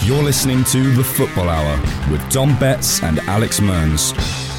You're listening to The Football Hour with Dom Betts and Alex Mearns.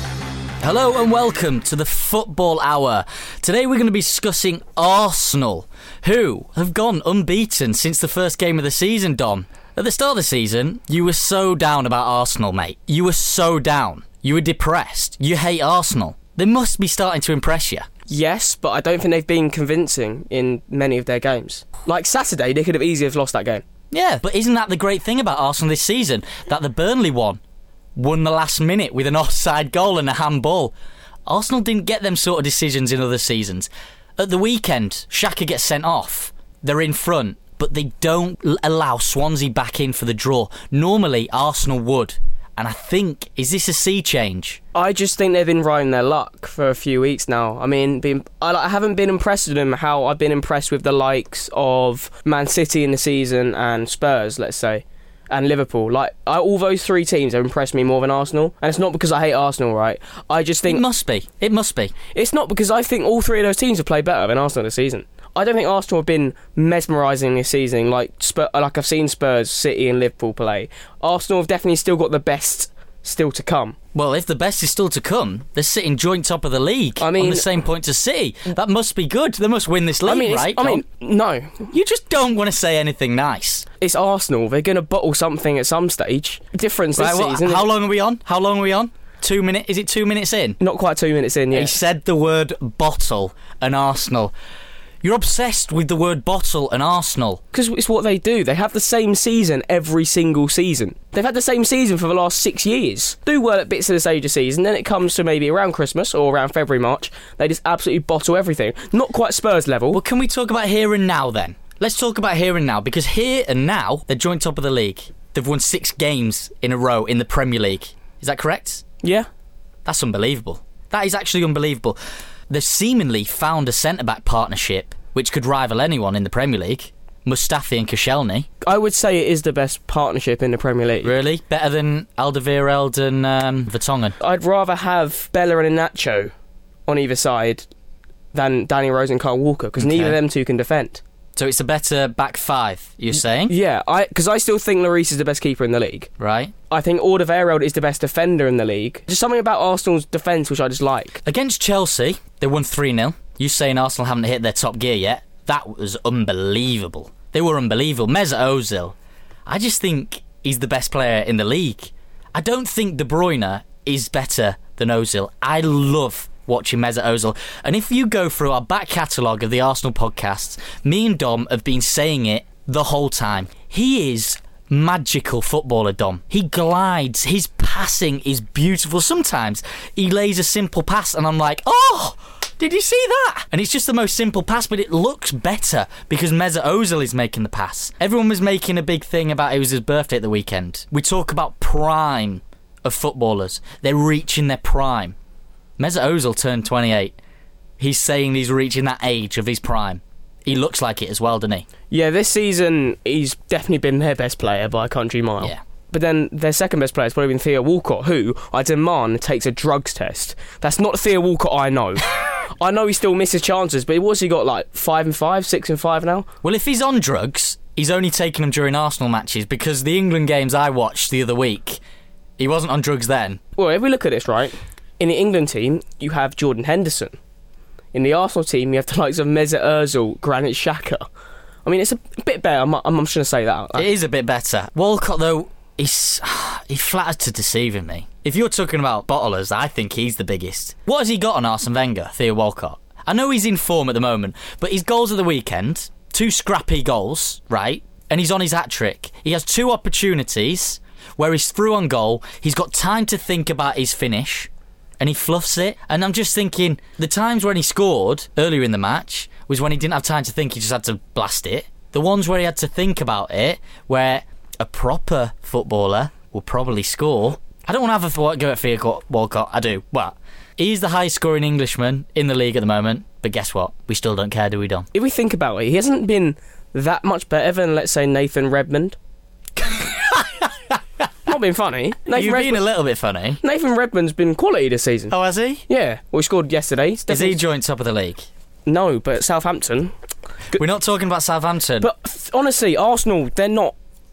Hello and welcome to The Football Hour. Today we're going to be discussing Arsenal, who have gone unbeaten since the first game of the season, Dom. At the start of the season, you were so down about Arsenal, mate. You were so down. You were depressed. You hate Arsenal. They must be starting to impress you. Yes, but I don't think they've been convincing in many of their games. Like Saturday, they could have easily have lost that game. Yeah, but isn't that the great thing about Arsenal this season? That the Burnley won the last minute with an offside goal and a handball. Arsenal didn't get them sort of decisions in other seasons. At the weekend, Xhaka gets sent off. They're in front, but they don't allow Swansea back in for the draw. Normally, Arsenal would. And I think, is this a sea change? I just think they've been riding their luck for a few weeks now. I mean, I haven't been impressed with them how I've been impressed with the likes of Man City in the season and Spurs, let's say, and Liverpool. All those three teams have impressed me more than Arsenal. And it's not because I hate Arsenal, right? I just think... It must be. It's not because I think all three of those teams have played better than Arsenal this season. I don't think Arsenal have been mesmerising this season like I've seen Spurs, City and Liverpool play. Arsenal have definitely still got the best still to come. Well, if the best is still to come, they're sitting joint top of the league on the same points as City. That must be good. They must win this league, right? No. You just don't want to say anything nice. It's Arsenal. They're going to bottle something at some stage. Difference this season. How long are we on? 2 minutes? Is it 2 minutes in? Not quite 2 minutes in, yeah. He said the word bottle and Arsenal. You're obsessed with the word bottle and Arsenal. Because it's what they do. They have the same season every single season. They've had the same season for the last 6 years. Do well at bits of the stage of season, then it comes to maybe around Christmas or around February, March. They just absolutely bottle everything. Not quite Spurs level. Well, can we talk about here and now then? Let's talk about here and now, because here and now, they're joint top of the league. They've won 6 games in a row in the Premier League. Is that correct? Yeah. That's unbelievable. That is actually unbelievable. They've seemingly found a centre-back partnership which could rival anyone in the Premier League. Mustafi and Koscielny. I would say it is the best partnership in the Premier League. Really? Better than Alderweireld and Vertonghen? I'd rather have Bella and Iheanacho on either side than Danny Rose and Kyle Walker, because neither of them two can defend. So it's a better back five, you're saying? Yeah, because I still think Lloris is the best keeper in the league. Right. I think Alderweireld is the best defender in the league. Just something about Arsenal's defence which I just like. Against Chelsea, they won 3-0. You saying Arsenal haven't hit their top gear yet? That was unbelievable. They were unbelievable. Mesut Ozil, I just think he's the best player in the league. I don't think De Bruyne is better than Ozil. I love watching Mesut Ozil. And if you go through our back catalogue of the Arsenal podcasts, me and Dom have been saying it the whole time. He is magical footballer, Dom. He glides. His passing is beautiful. Sometimes he lays a simple pass and I'm like, oh, did you see that? And it's just the most simple pass, but it looks better because Mesut Ozil is making the pass. Everyone was making a big thing about it was his birthday at the weekend. We talk about prime of footballers. They're reaching their prime. Mesut Ozil turned 28. He's saying he's reaching that age of his prime. He looks like it as well, doesn't he? Yeah, this season he's definitely been their best player by a country mile. Yeah. But then their second best player has probably been Theo Walcott, who, I demand, takes a drugs test. That's not Theo Walcott I know. I know he still misses chances, but what's he got, like 5 and 5, 6 and 5 now? Well, if he's on drugs, he's only taking them during Arsenal matches, because the England games I watched the other week, he wasn't on drugs then. Well, if we look at this, right, in the England team, you have Jordan Henderson. In the Arsenal team, you have the likes of Mesut Ozil, Granit Xhaka. I mean, it's a bit better. I'm just going to say that. It is a bit better. Walcott, though, he flatters to deceiving me. If you're talking about bottlers, I think he's the biggest. What has he got on Arsene Wenger, Theo Walcott? I know he's in form at the moment, but his goals of the weekend, 2 scrappy goals, right? And he's on his hat-trick. He has 2 opportunities where he's through on goal. He's got time to think about his finish, and he fluffs it. And I'm just thinking, the times when he scored earlier in the match was when he didn't have time to think, he just had to blast it. The ones where he had to think about it, where a proper footballer will probably score. I don't want to have a go at Theo Walcott. I do. Well, he's the highest scoring Englishman in the league at the moment. But guess what? We still don't care, do we, Dom? If we think about it, he hasn't been that much better than, let's say, Nathan Redmond. Not been funny. You've been a little bit funny. Nathan Redmond's been quality this season. Oh, has he? Yeah. Well, he scored yesterday. Is he joint top of the league? No, but Southampton. We're not talking about Southampton. But honestly, Arsenal, they're not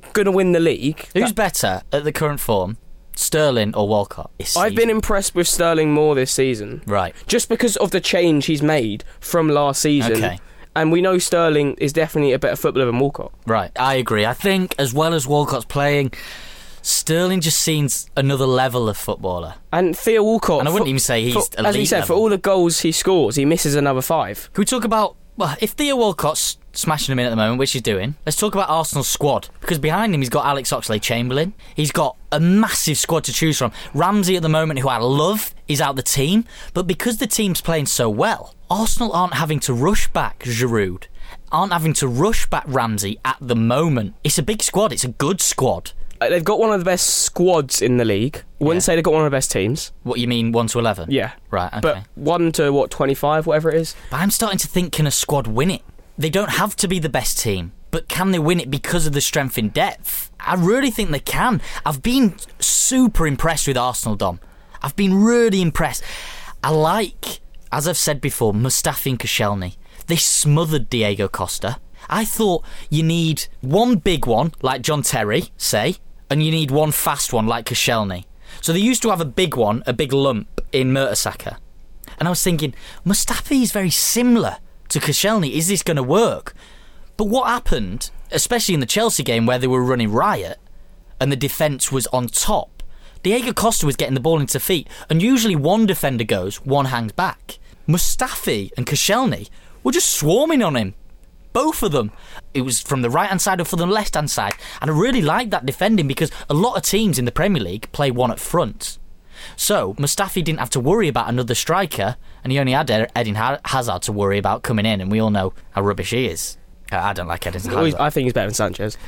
going to win the league. Who's better at the current form, Sterling or Walcott? I've been impressed with Sterling more this season. Right. Just because of the change he's made from last season. Okay. And we know Sterling is definitely a better footballer than Walcott. Right, I agree. I think as well as Walcott's playing, Sterling just seems another level of footballer. And Theo Walcott... And I wouldn't even say he's elite as we said, level. for all the goals he scores, he misses another 5. Can we talk about... Well, if Theo Walcott's smashing him in at the moment, which he's doing, let's talk about Arsenal's squad. Because behind him, he's got Alex Oxlade-Chamberlain. He's got a massive squad to choose from. Ramsey at the moment, who I love, is out the team. But because the team's playing so well, Arsenal aren't having to rush back Giroud. Aren't having to rush back Ramsey at the moment. It's a big squad. It's a good squad. They've got one of the best squads in the league. I wouldn't say they've got one of the best teams. What, you mean 1 to 11? Yeah. Right, okay. But 1 to, 25, whatever it is? But I'm starting to think, can a squad win it? They don't have to be the best team, but can they win it because of the strength in depth? I really think they can. I've been super impressed with Arsenal, Dom. I've been really impressed. I like, as I've said before, Mustafi and Koscielny. They smothered Diego Costa. I thought you need one big one, like John Terry, say, and you need one fast one, like Koscielny. So they used to have a big one, a big lump, in Mertesacker. And I was thinking, Mustafi is very similar to Koscielny. Is this going to work? But what happened, especially in the Chelsea game where they were running riot and the defence was on top, Diego Costa was getting the ball into feet, and usually one defender goes, one hangs back. Mustafi and Koscielny were just swarming on him. Both of them. It was from the right-hand side or from the left-hand side. And I really like that defending because a lot of teams in the Premier League play one at front. So Mustafi didn't have to worry about another striker, and he only had Eden Hazard to worry about coming in, and we all know how rubbish he is. I don't like Eden Hazard. I think he's better than Sanchez.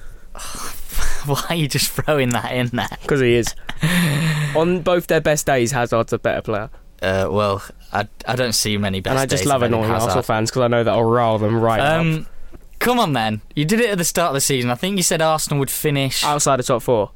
Why are you just throwing that in there? Because he is. On both their best days, Hazard's a better player. Well, I don't see many best days. And I just love annoying Arsenal fans because I know that I'll rile them right up. Come on then. You did it at the start of the season. I think you said Arsenal would finish... outside the top 4.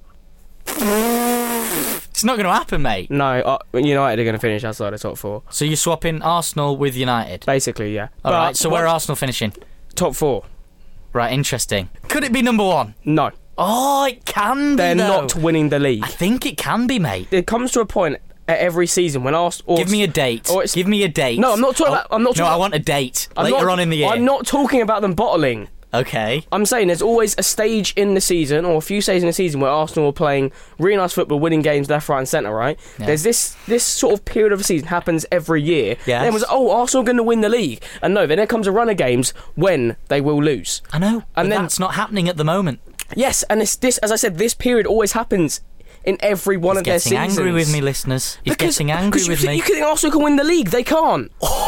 It's not going to happen, mate. No, United are going to finish outside the top 4. So you're swapping Arsenal with United? Basically, yeah. Alright, so where are Arsenal finishing? Top 4. Right, interesting. Could it be number 1? No. Oh, it can be, They're though. not winning the league. I think it can be, mate. It comes to a point at every season when Arsenal... Give me a date. Give me a date. No, I'm not talking about... No, I want a date later on in the year. I'm not talking about them bottling. Okay. I'm saying there's always a stage in the season, or a few stages in the season, where Arsenal are playing really nice football, winning games left, right and centre, right? Yeah. There's this sort of period of the season happens every year. Yes. Then was, Arsenal going to win the league. And no, then there comes a run of games when they will lose. I know, and then that's not happening at the moment. Yes, and this, as I said, this period always happens in every one of their seasons. He's getting angry with me, listeners. He's getting angry with me. You think Arsenal can win the league? They can't.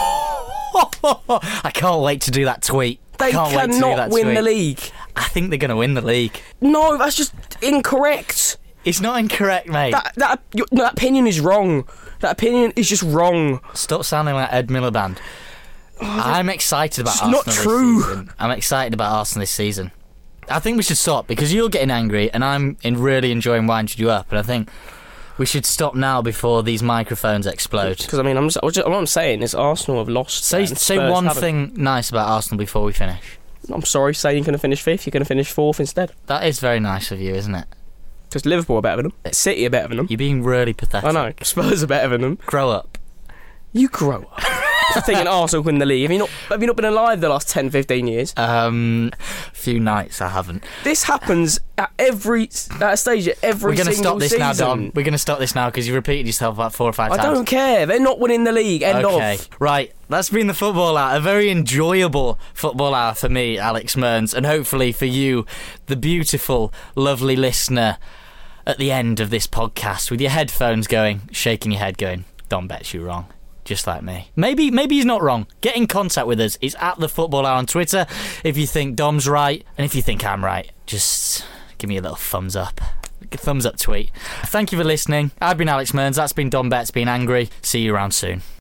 I can't wait to do that tweet. They cannot win the league. I think they're going to win the league. No, that's just incorrect. It's not incorrect, mate. That opinion is wrong. That opinion is just wrong. Stop sounding like Ed Miliband. I'm excited about Arsenal not true. this season. I'm excited about Arsenal this season. I think we should stop because you're getting angry and I'm really enjoying winding you up, and I think we should stop now before these microphones explode. Because what I'm saying is Arsenal have lost. Say one thing nice about Arsenal before we finish. I'm sorry, say you're going to finish 5th, you're going to finish 4th instead. That is very nice of you, isn't it? Because Liverpool are better than them. City are better than them. You're being really pathetic. I know. Spurs are better than them. Grow up. You grow up. Thinking Arsenal win the league. Have you not been alive the last 10, 15 years? Few nights I haven't. This happens at a stage at every single season. We're going to stop this now, Dom. We're going to stop this now because you repeated yourself about 4 or 5 times. I don't care. They're not winning the league. End okay. of. Right. That's been the Football Hour. A very enjoyable Football Hour for me, Alex Mearns, and hopefully for you, the beautiful, lovely listener at the end of this podcast with your headphones going, shaking your head going, Dom bets you wrong. Just like me. Maybe he's not wrong. Get in contact with us. It's at the Football Hour on Twitter. If you think Dom's right, and if you think I'm right, just give me a little thumbs up. Thumbs up tweet. Thank you for listening. I've been Alex Mearns. That's been Dom Betts being angry. See you around soon.